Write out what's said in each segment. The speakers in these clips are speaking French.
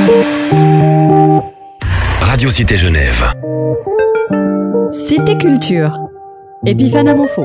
Radio Cité Genève. Cité Culture. Epiphane Amonfo.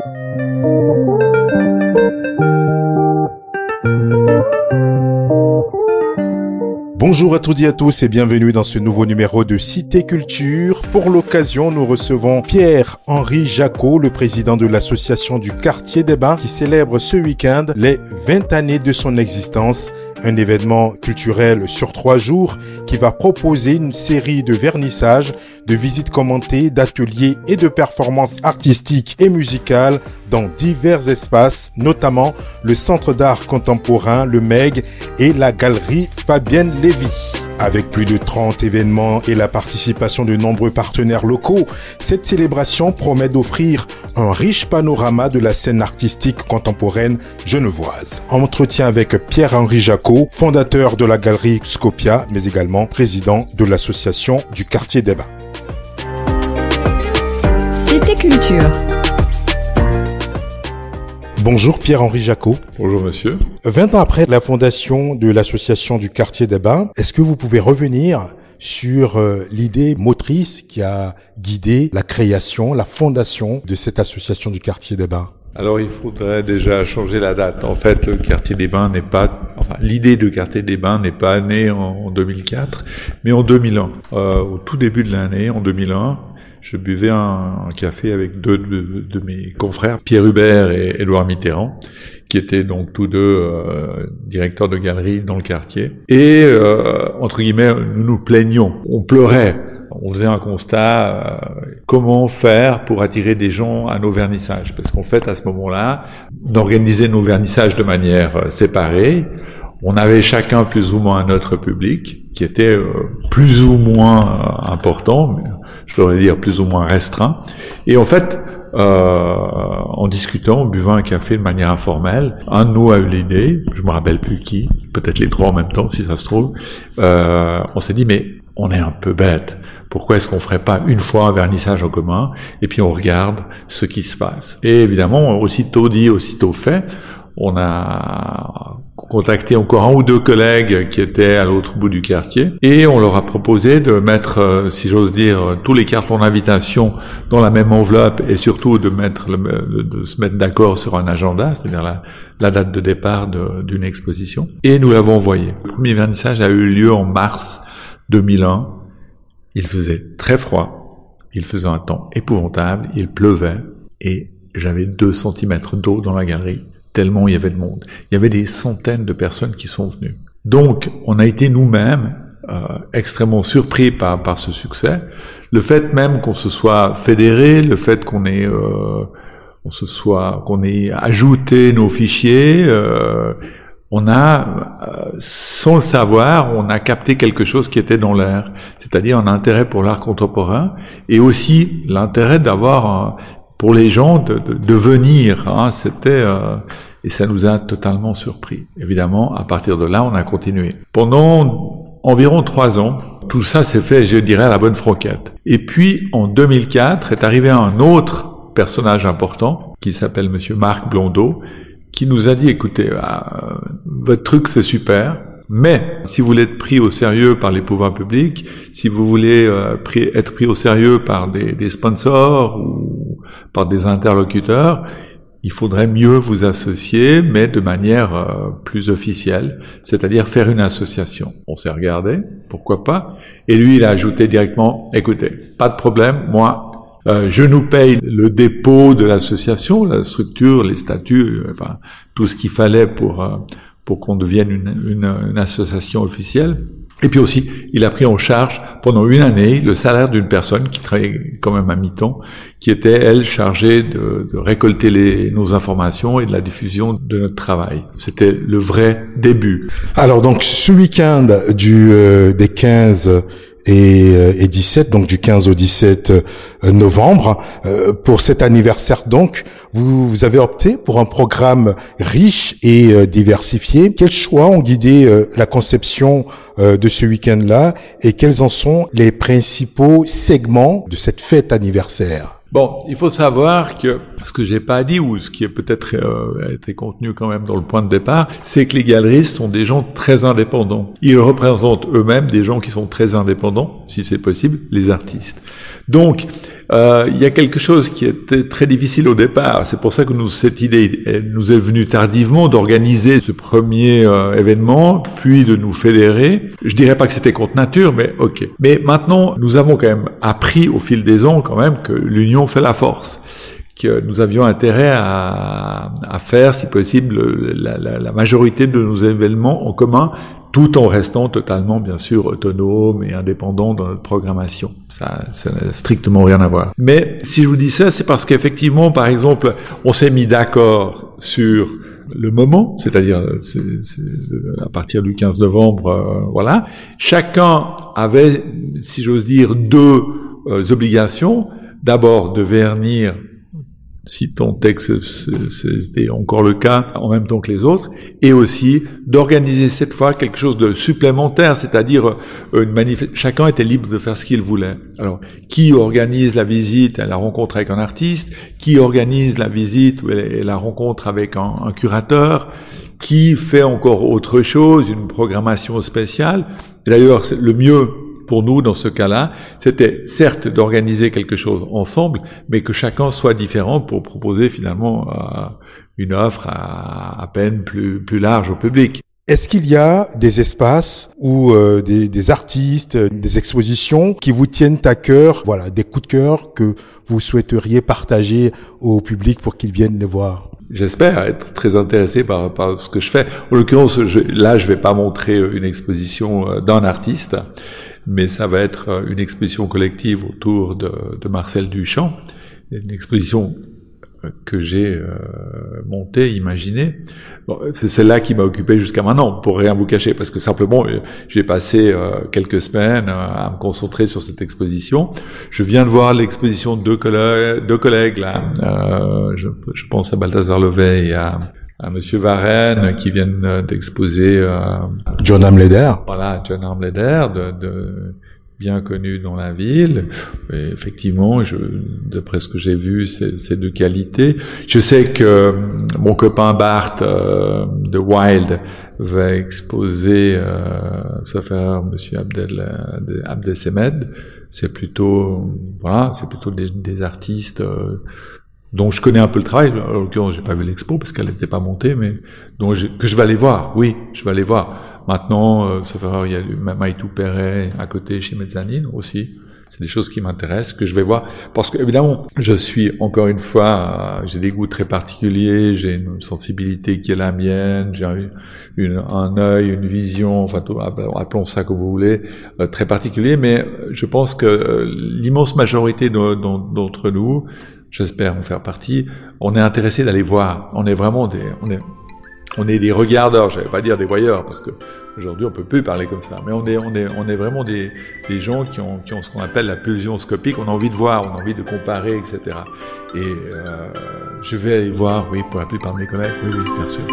Bonjour à toutes et à tous et bienvenue dans ce nouveau numéro de Cité Culture. Pour l'occasion, nous recevons Pierre-Henri Jacot, le président de l'association du Quartier des Bains, qui célèbre ce week-end les 20 années de son existence. Un événement culturel sur 3 jours qui va proposer une série de vernissages, de visites commentées, d'ateliers et de performances artistiques et musicales dans divers espaces, notamment le Centre d'art contemporain, le MEG et la Galerie Fabienne Lévy. Avec plus de 30 événements et la participation de nombreux partenaires locaux, cette célébration promet d'offrir un riche panorama de la scène artistique contemporaine genevoise. Entretien avec Pierre-Henri Jacot, fondateur de la Galerie Scopia, mais également président de l'association du Quartier des Bains. Cité Culture. Bonjour Pierre-Henri Jacot. Bonjour monsieur. 20 ans après la fondation de l'association du Quartier des Bains, est-ce que vous pouvez revenir sur l'idée motrice qui a guidé la création, la fondation de cette association du Quartier des Bains? Alors il faudrait déjà changer la date. En fait, le Quartier des Bains l'idée de Quartier des Bains n'est pas née en 2004, mais en 2001. Au tout début de l'année, en 2001, je buvais un café avec deux de mes confrères, Pierre Hubert et Édouard Mitterrand, qui étaient donc tous deux directeurs de galerie dans le quartier. Et entre guillemets, nous nous plaignions, on pleurait. On faisait un constat, comment faire pour attirer des gens à nos vernissages? Parce qu'en fait, à ce moment-là, on organisait nos vernissages de manière séparée. On avait chacun plus ou moins notre public, qui était plus ou moins important, mais je devrais dire plus ou moins restreint. Et en fait, en discutant, en buvant un café de manière informelle, un de nous a eu l'idée, je me rappelle plus qui, peut-être les trois en même temps si ça se trouve, on s'est dit mais on est un peu bête. Pourquoi est-ce qu'on ferait pas une fois un vernissage en commun et puis on regarde ce qui se passe? Et évidemment, aussitôt dit, aussitôt fait, on a contacté encore un ou deux collègues qui étaient à l'autre bout du quartier et on leur a proposé de mettre, si j'ose dire, tous les cartons d'invitation dans la même enveloppe et surtout de se mettre d'accord sur un agenda, c'est-à-dire la date de départ d'une exposition. Et nous l'avons envoyé. Le premier vernissage a eu lieu en mars 2001. Il faisait très froid, il faisait un temps épouvantable, il pleuvait et j'avais 2 centimètres d'eau dans la galerie. Tellement il y avait de monde. Il y avait des centaines de personnes qui sont venues. Donc, on a été nous-mêmes extrêmement surpris par ce succès. Le fait même qu'on se soit fédéré, le fait qu'on ait ajouté nos fichiers, on a, sans le savoir, on a capté quelque chose qui était dans l'air, c'est-à-dire un intérêt pour l'art contemporain et aussi l'intérêt d'avoir pour les gens de venir, c'était et ça nous a totalement surpris. Évidemment, à partir de là, on a continué. Pendant environ 3 ans, tout ça s'est fait, je dirais, à la bonne franquette. Et puis, en 2004, est arrivé un autre personnage important, qui s'appelle monsieur Marc Blondeau, qui nous a dit, écoutez, votre truc c'est super, mais si vous voulez être pris au sérieux par les pouvoirs publics, si vous voulez être pris au sérieux par des sponsors ou par des interlocuteurs, il faudrait mieux vous associer, mais de manière plus officielle, c'est-à-dire faire une association. On s'est regardé, pourquoi pas, et lui il a ajouté directement, écoutez, pas de problème, moi je nous paye le dépôt de l'association, la structure, les statuts, enfin tout ce qu'il fallait pour qu'on devienne une association officielle. Et puis aussi, il a pris en charge pendant 1 année le salaire d'une personne qui travaillait quand même à mi-temps, qui était, elle, chargée de récolter nos informations et de la diffusion de notre travail. C'était le vrai début. Alors donc, ce week-end des 15 et 17, donc du 15 au 17 novembre. Pour cet anniversaire, donc, vous avez opté pour un programme riche et diversifié. Quels choix ont guidé la conception de ce week-end-là et quels en sont les principaux segments de cette fête anniversaire? Bon, il faut savoir que ce que j'ai pas dit, ou ce qui est peut-être été contenu quand même dans le point de départ, c'est que les galeristes sont des gens très indépendants. Ils représentent eux-mêmes des gens qui sont très indépendants, si c'est possible, les artistes. Donc, il y a quelque chose qui était très difficile au départ. C'est pour ça que cette idée nous est venue tardivement d'organiser ce premier événement, puis de nous fédérer. Je dirais pas que c'était contre nature, mais ok. Mais maintenant, nous avons quand même appris au fil des ans quand même que l'union fait la force, que nous avions intérêt à faire, si possible, la majorité de nos événements en commun, tout en restant totalement, bien sûr, autonome et indépendant dans notre programmation. Ça n'a strictement rien à voir. Mais si je vous dis ça, c'est parce qu'effectivement, par exemple, on s'est mis d'accord sur le moment, c'est-à-dire à partir du 15 novembre, voilà. Chacun avait, si j'ose dire, deux obligations. D'abord, de vernir, si ton texte c'était encore le cas, en même temps que les autres, et aussi d'organiser cette fois quelque chose de supplémentaire, c'est-à-dire chacun était libre de faire ce qu'il voulait. Alors, qui organise la visite et la rencontre avec un artiste, qui organise la visite et la rencontre avec un curateur, qui fait encore autre chose, une programmation spéciale. Et d'ailleurs, le mieux pour nous, dans ce cas-là, c'était certes d'organiser quelque chose ensemble, mais que chacun soit différent pour proposer finalement une offre à peine plus large au public. Est-ce qu'il y a des espaces ou des artistes, des expositions qui vous tiennent à cœur, voilà, des coups de cœur que vous souhaiteriez partager au public pour qu'ils viennent les voir? J'espère être très intéressé par ce que je fais. En l'occurrence, je vais pas montrer une exposition d'un artiste, mais ça va être une exposition collective autour de Marcel Duchamp, une exposition que j'ai montée, imaginée. Bon, c'est celle-là qui m'a occupé jusqu'à maintenant, pour rien vous cacher, parce que simplement j'ai passé quelques semaines à me concentrer sur cette exposition. Je viens de voir l'exposition de deux collègues là. Je pense à Balthazar Levet et à Monsieur Varenne qui viennent d'exposer John Amleder. Voilà, John Amleder, de bien connu dans la ville. Et effectivement, d'après ce que j'ai vu, c'est de qualité. Je sais que mon copain Bart de Wild va exposer, sauf erreur, Monsieur Abdelsemed. C'est plutôt des artistes dont je connais un peu le travail. En l'occurrence, j'ai pas vu l'expo parce qu'elle n'était pas montée, mais que je vais aller voir. Oui, je vais aller voir. Maintenant, sauf erreur, il y a Maïtou Perret à côté chez Mezzanine aussi. C'est des choses qui m'intéressent, que je vais voir. Parce que, évidemment, je suis, encore une fois, j'ai des goûts très particuliers, j'ai une sensibilité qui est la mienne, j'ai un œil, une vision, enfin, appelons ça comme vous voulez, très particulier, mais je pense que l'immense majorité d'entre nous, j'espère en faire partie, on est intéressé d'aller voir. On est vraiment on est des regardeurs, j'allais pas dire des voyeurs, parce que aujourd'hui on peut plus parler comme ça, mais on est vraiment des gens qui ont ce qu'on appelle la pulsion scopique. On a envie de voir, on a envie de comparer, etc. Et je vais aller voir, oui, pour la plupart de mes collègues, oui, bien sûr.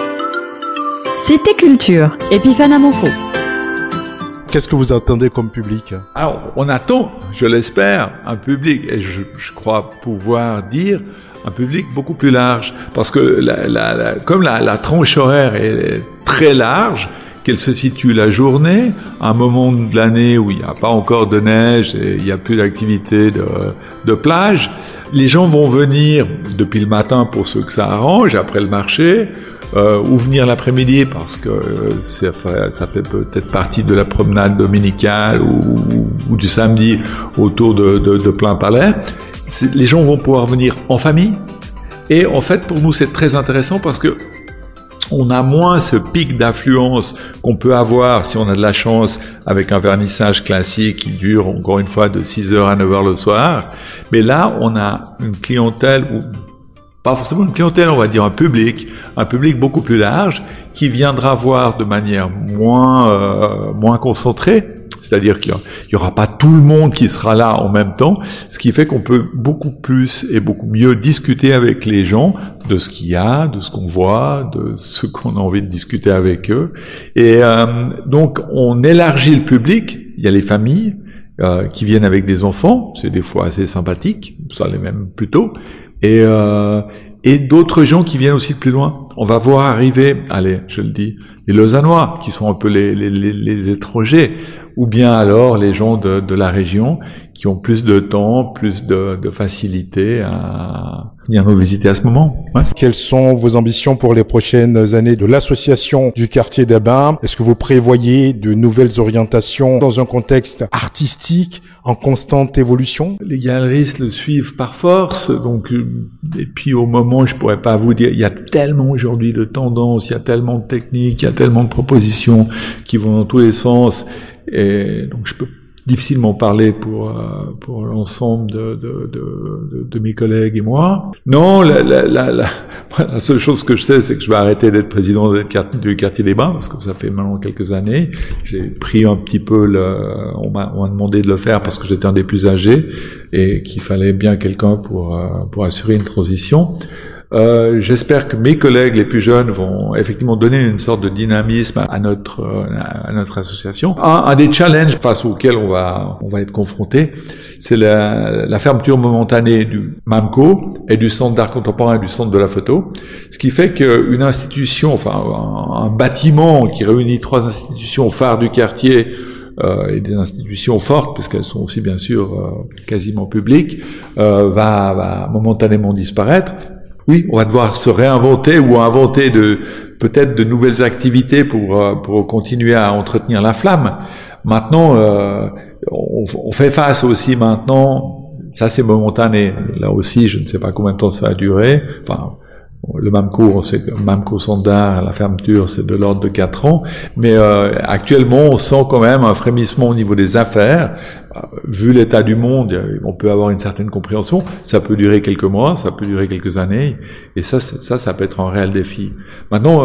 Cité Culture, Epiphane Amonfo. Qu'est-ce que vous attendez comme public? Alors, on attend, je l'espère, un public, et je crois pouvoir dire un public beaucoup plus large, parce que comme la tranche horaire est très large, qu'elle se situe la journée, à un moment de l'année où il n'y a pas encore de neige et il n'y a plus d'activité de plage, les gens vont venir depuis le matin pour ceux que ça arrange, après le marché, ou venir l'après-midi parce que ça fait peut-être partie de la promenade dominicale ou du samedi autour de plein palais. Les gens vont pouvoir venir en famille, et en fait pour nous c'est très intéressant parce que on a moins ce pic d'affluence qu'on peut avoir si on a de la chance avec un vernissage classique qui dure encore une fois de 6h à 9h le soir. Mais là, on a une clientèle, ou pas forcément une clientèle, on va dire un public beaucoup plus large qui viendra voir de manière moins concentrée. C'est-à-dire qu'il y aura pas tout le monde qui sera là en même temps, ce qui fait qu'on peut beaucoup plus et beaucoup mieux discuter avec les gens de ce qu'il y a, de ce qu'on voit, de ce qu'on a envie de discuter avec eux. Et donc, on élargit le public. Il y a les familles, qui viennent avec des enfants, c'est des fois assez sympathique, ça l'est même plutôt, et d'autres gens qui viennent aussi de plus loin. On va voir arriver, allez, je le dis, les Lausannois, qui sont un peu les étrangers, ou bien alors les gens de la région, qui ont plus de temps, plus de facilité à venir nous visiter à ce moment. Ouais. Quelles sont vos ambitions pour les prochaines années de l'association du quartier des Bains? Est-ce que vous prévoyez de nouvelles orientations dans un contexte artistique en constante évolution? Les galeristes le suivent par force, donc et puis au moment, je pourrais pas vous dire, il y a tellement aujourd'hui de tendances, il y a tellement de techniques, il y a tellement de propositions qui vont dans tous les sens, et donc je peux difficilement parler pour l'ensemble de mes collègues et moi. Non, la seule chose que je sais, c'est que je vais arrêter d'être président du quartier des Bains, parce que ça fait maintenant quelques années. J'ai pris un petit peu on m'a demandé de le faire parce que j'étais un des plus âgés et qu'il fallait bien quelqu'un pour assurer une transition. J'espère que mes collègues les plus jeunes vont effectivement donner une sorte de dynamisme à notre association. Un des challenges face auxquels on va être confronté, c'est la fermeture momentanée du MAMCO et du Centre d'art contemporain et du Centre de la photo, ce qui fait qu'une institution, enfin un bâtiment qui réunit 3 institutions phares du quartier, et des institutions fortes, parce qu'elles sont aussi bien sûr quasiment publiques, va momentanément disparaître. Oui, on va devoir se réinventer ou inventer peut-être de nouvelles activités pour continuer à entretenir la flamme. Maintenant, on fait face aussi maintenant, ça c'est momentané. Là aussi, je ne sais pas combien de temps ça va durer. Enfin, le MAMCO, MAMCO Centre d'art, la fermeture, c'est de l'ordre de 4 ans. Mais actuellement, on sent quand même un frémissement au niveau des affaires. Vu l'état du monde, on peut avoir une certaine compréhension. Ça peut durer quelques mois, ça peut durer quelques années, et ça peut être un réel défi. Maintenant,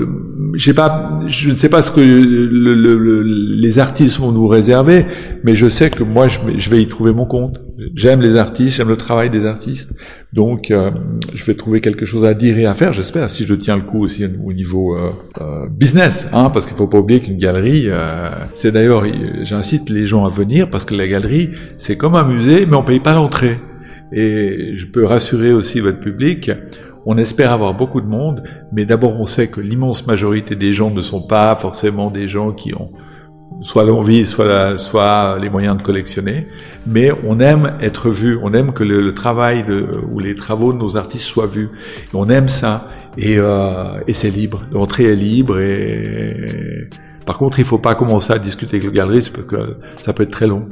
je ne sais pas ce que les artistes vont nous réserver, mais je sais que moi, je vais y trouver mon compte. J'aime les artistes, j'aime le travail des artistes, donc je vais trouver quelque chose à dire et à faire. J'espère, si je tiens le coup aussi au niveau business, parce qu'il faut pas oublier qu'une galerie, c'est d'ailleurs, j'incite les gens à venir parce que la galerie, c'est comme un musée, mais on paye pas l'entrée. Et je peux rassurer aussi votre public, on espère avoir beaucoup de monde, mais d'abord on sait que l'immense majorité des gens ne sont pas forcément des gens qui ont soit l'envie, soit les moyens de collectionner, mais on aime être vu, on aime que le travail ou les travaux de nos artistes soient vus. Et on aime ça, et c'est libre, l'entrée est libre, et par contre, il faut pas commencer à discuter avec le galeriste parce que ça peut être très long.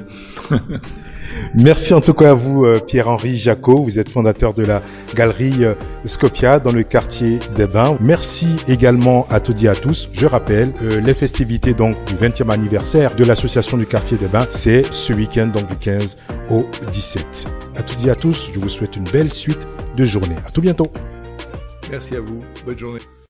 Merci en tout cas à vous, Pierre-Henri Jacot. Vous êtes fondateur de la galerie Scopia dans le quartier des Bains. Merci également à toutes et à tous. Je rappelle, les festivités donc du 20e anniversaire de l'association du quartier des Bains, c'est ce week-end, donc du 15 au 17. À toutes et à tous, je vous souhaite une belle suite de journée. À tout bientôt. Merci à vous. Bonne journée.